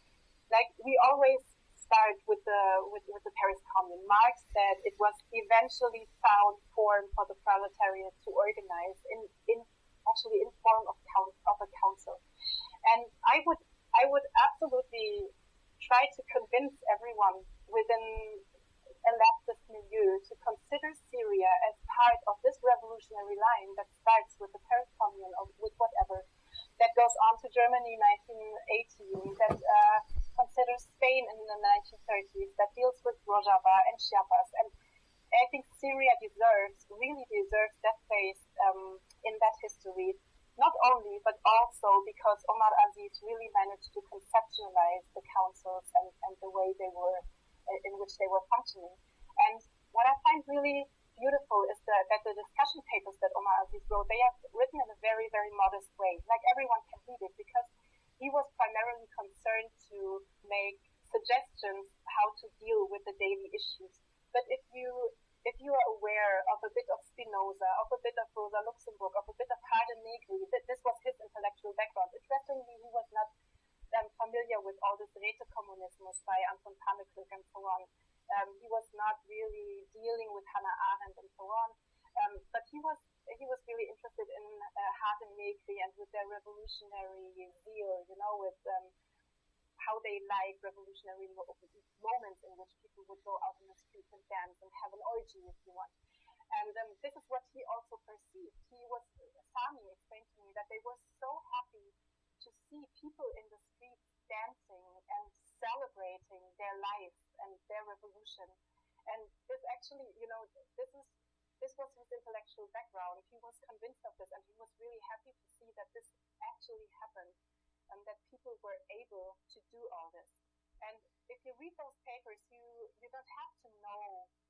Speaker 12: We always start with the Paris Commune. Marx said it was eventually found form for the proletariat to organize in form of a council. And I would absolutely try to convince everyone within a leftist milieu to consider Syria as part of this revolutionary line that starts with the Paris Commune or with whatever, that goes on to Germany in 1918, that considers Spain in the 1930s, that deals with Rojava and Chiapas. And I think Syria really deserves that place in that history, not only, but also because Omar Aziz really managed to conceptualize the councils and the way in which they were functioning. And what I find really beautiful is that the discussion papers that Omar Aziz wrote, they are written in a very, very modest way. Like, everyone can read it, because he was primarily concerned to make suggestions how to deal with the daily issues. But if you are aware of a bit of Spinoza, of a bit of Rosa Luxemburg, of a bit of Harden Negri, this was his intellectual background. Interestingly, he was not familiar with all this Rätekommunismus by Anton Pannekoek and so on. He was not really dealing with Hannah Arendt and so on. But he was really interested in Harden Negri and with their revolutionary zeal, with how they like revolutionary moments in which people would go out in the streets and dance and have an orgy, if you want. And this is what he also perceived. Sami explained to me that they were so happy to see people in the streets dancing and celebrating their life and their revolution. And this actually, this was his intellectual background. He was convinced of this, and he was really happy to see that this actually happened, and that people were able to do all this. And if you read those papers, you don't have to know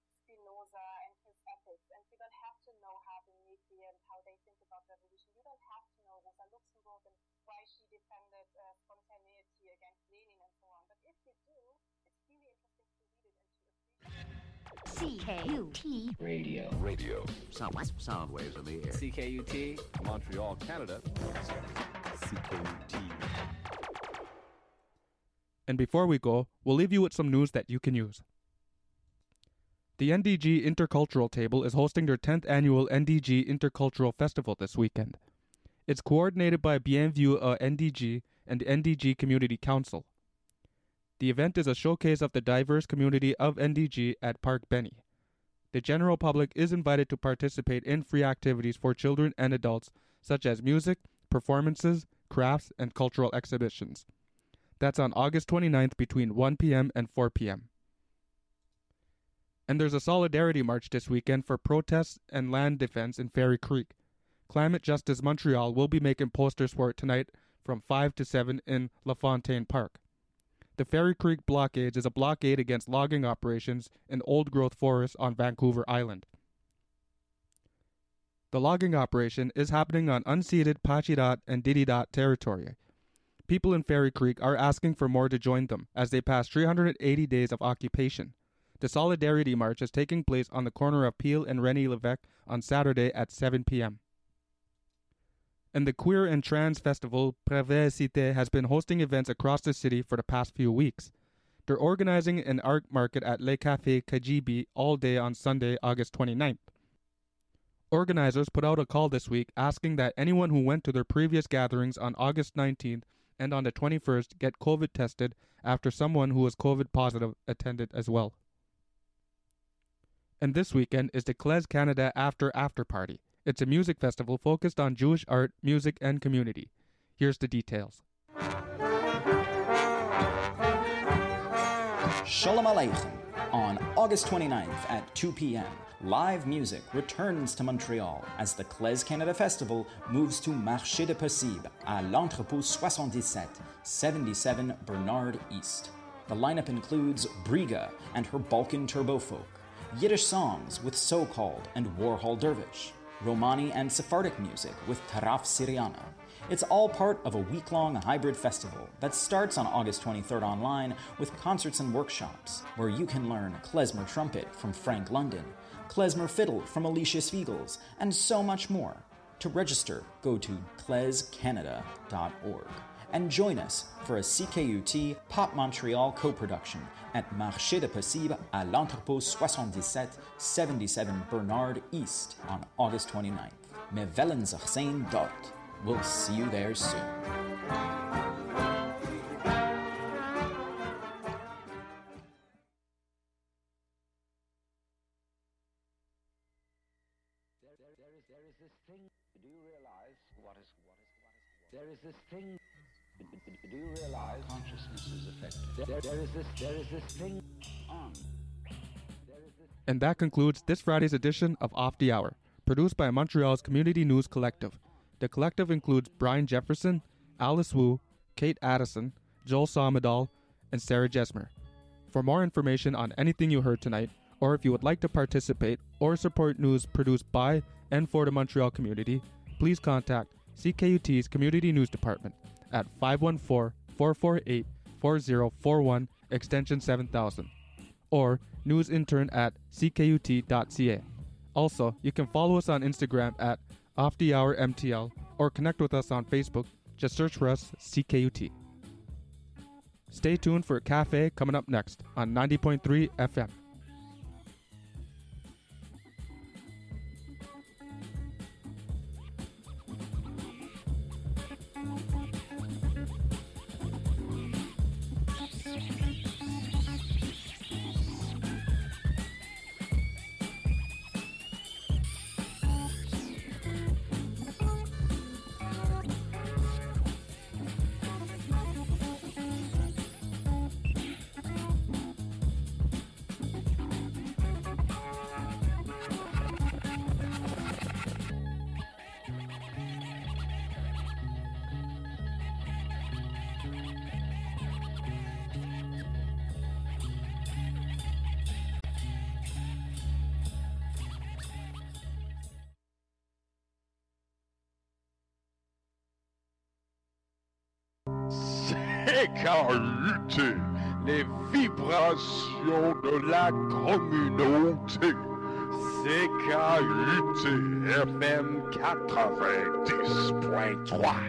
Speaker 12: ethics, and you don't have to know Harvey Milk and how they think about revolution. You don't have to know Rosa Luxemburg and why she defended spontaneity against Lenin and so on. But if you do, it's really interesting to read it and to appreciate.
Speaker 1: CKUT Radio.
Speaker 6: Sound waves in the air.
Speaker 7: CKUT, Montreal, Canada.
Speaker 5: CKUT.
Speaker 4: And before we go, we'll leave you with some news that you can use. The NDG Intercultural Table is hosting their 10th annual NDG Intercultural Festival this weekend. It's coordinated by Bienvenue NDG and the NDG Community Council. The event is a showcase of the diverse community of NDG at Park Benny. The general public is invited to participate in free activities for children and adults, such as music, performances, crafts, and cultural exhibitions. That's on August 29th between 1 p.m. and 4 p.m. And there's a solidarity march this weekend for protests and land defense in Fairy Creek. Climate Justice Montreal will be making posters for it tonight from 5 to 7 in LaFontaine Park. The Fairy Creek blockade is a blockade against logging operations in old-growth forests on Vancouver Island. The logging operation is happening on unceded Pachidat and Dididat territory. People in Fairy Creek are asking for more to join them as they pass 380 days of occupation. The Solidarity March is taking place on the corner of Peel and René Lévesque on Saturday at 7 p.m. And the Queer and Trans Festival, Prévert Cité, has been hosting events across the city for the past few weeks. They're organizing an art market at Le Café Kajibi all day on Sunday, August 29th. Organizers put out a call this week asking that anyone who went to their previous gatherings on August 19th and on the 21st get COVID tested after someone who was COVID positive attended as well. And this weekend is the CLES Canada After Party. It's a music festival focused on Jewish art, music, and community. Here's the details.
Speaker 13: Shalom Aleichem. On August 29th at 2 p.m., live music returns to Montreal as the CLES Canada Festival moves to Marché de Possible à l'Entrepôt 77, 77 Bernard East. The lineup includes Briga and her Balkan Turbo Folk, Yiddish songs with So-Called and Warhol Dervish, Romani and Sephardic music with Taraf Syriana. It's all part of a week-long hybrid festival that starts on August 23rd online with concerts and workshops where you can learn klezmer trumpet from Frank London, klezmer fiddle from Alicia Spiegels, and so much more. To register, go to klezcanada.org and join us for a CKUT Pop Montreal co-production at Marché de Possible à l'Entrepôt 77, 77 Bernard East on August 29th. Me wellen sich sehen dort. We'll see you there soon.
Speaker 2: There is this thing. Do you realize what is? There is this thing. Do you realize
Speaker 1: Consciousness is affected.
Speaker 2: There is this thing on.
Speaker 4: And that concludes this Friday's edition of Off the Hour, produced by Montreal's Community News Collective. The collective includes Brian Jefferson, Alice Wu, Kate Addison, Joel Somedal, and Sarah Jesmer. For more information on anything you heard tonight, or if you would like to participate or support news produced by and for the Montreal community, please contact CKUT's Community News Department at 514-448-4041 extension 7000 or newsintern@ckut.ca. Also, you can follow us on Instagram at OffTheHourMTL or connect with us on Facebook. Just search for us, CKUT. Stay tuned for Cafe coming up next on 90.3 FM.
Speaker 14: CKUT, les vibrations de la communauté. CKUT FM 90.3.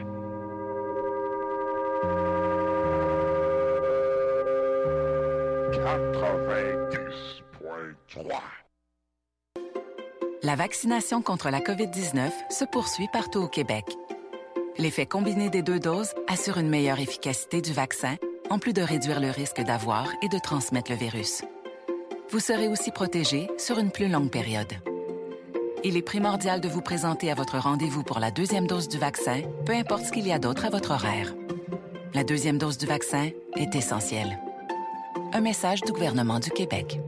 Speaker 15: La vaccination contre la COVID-19 se poursuit partout au Québec. L'effet combiné des 2 doses assure une meilleure efficacité du vaccin, en plus de réduire le risque d'avoir et de transmettre le virus. Vous serez aussi protégé sur une plus longue période. Il est primordial de vous présenter à votre rendez-vous pour la 2e dose du vaccin, peu importe ce qu'il y a d'autre à votre horaire. La 2e dose du vaccin est essentielle. Un message du gouvernement du Québec.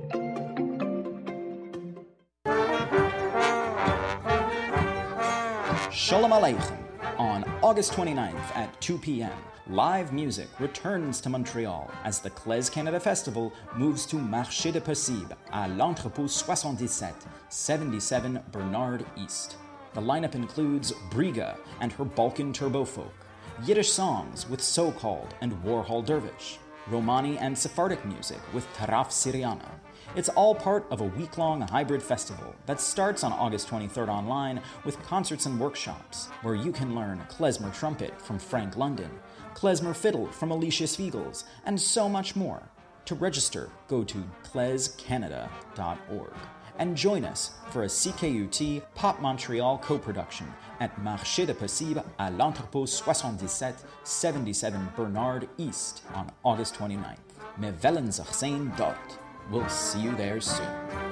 Speaker 13: Shalom Aleichem. On August 29th at 2 p.m., live music returns to Montreal as the CLES Canada Festival moves to Marché de Possible à l'Entrepôt 77, 77 Bernard East. The lineup includes Briga and her Balkan Turbo Folk, Yiddish songs with So-Called and Warhol Dervish, Romani and Sephardic music with Taraf Syriana. It's all part of a week-long hybrid festival that starts on August 23rd online with concerts and workshops, where you can learn klezmer trumpet from Frank London, klezmer fiddle from Alicia Spiegels, and so much more. To register, go to klezcanada.org and join us for a CKUT Pop Montreal co-production at Marché de Possible à l'Entrepôt 77, 77 Bernard East on August 29th. Me velen zich zijn dort. We'll see you there soon.